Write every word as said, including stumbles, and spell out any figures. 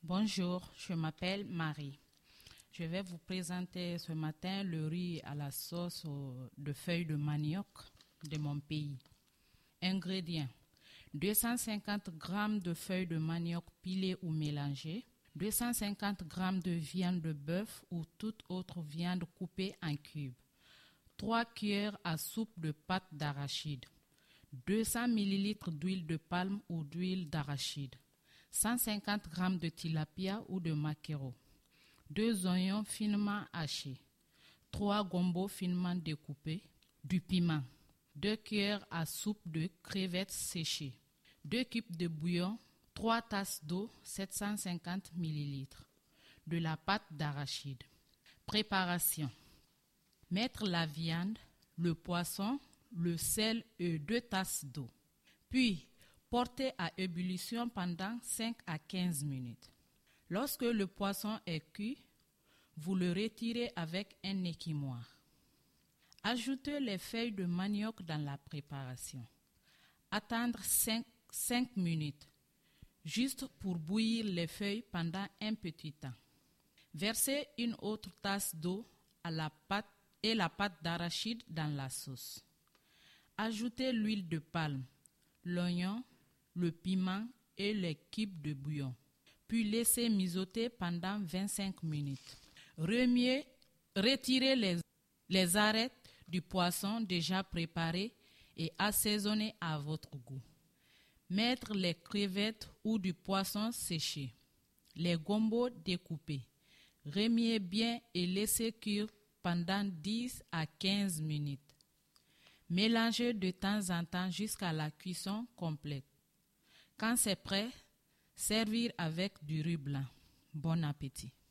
Bonjour, je m'appelle Marie. Je vais vous présenter ce matin le riz à la sauce de feuilles de manioc de mon pays. Ingrédients: deux cent cinquante grammes de feuilles de manioc pilées ou mélangées, deux cent cinquante grammes de viande de bœuf ou toute autre viande coupée en cubes, trois cuillères à soupe de pâte d'arachide, deux cents millilitres d'huile de palme ou d'huile d'arachide, cent cinquante grammes de tilapia ou de maquereau, deux oignons finement hachés, trois gombos finement découpés, du piment, deux cuillères à soupe de crevettes séchées, deux cubes de bouillon, trois tasses d'eau, sept cent cinquante millilitres, de la pâte d'arachide. Préparation: mettre la viande, le poisson, le sel et deux tasses d'eau. Puis, porter à ébullition pendant cinq à quinze minutes. Lorsque le poisson est cuit, vous le retirez avec un équimoire. Ajoutez les feuilles de manioc dans la préparation. Attendre cinq minutes, juste pour bouillir les feuilles pendant un petit temps. Versez une autre tasse d'eau à la pâte et la pâte d'arachide dans la sauce. Ajoutez l'huile de palme, l'oignon, le piment et les cubes de bouillon. Puis laissez mijoter pendant vingt-cinq minutes. Remuez, retirez les, les arêtes du poisson déjà préparé et assaisonnez à votre goût. Mettre les crevettes ou du poisson séché, les gombos découpés. Remuez bien et laissez cuire pendant dix à quinze minutes. Mélangez de temps en temps jusqu'à la cuisson complète. Quand c'est prêt, servir avec du riz blanc. Bon appétit.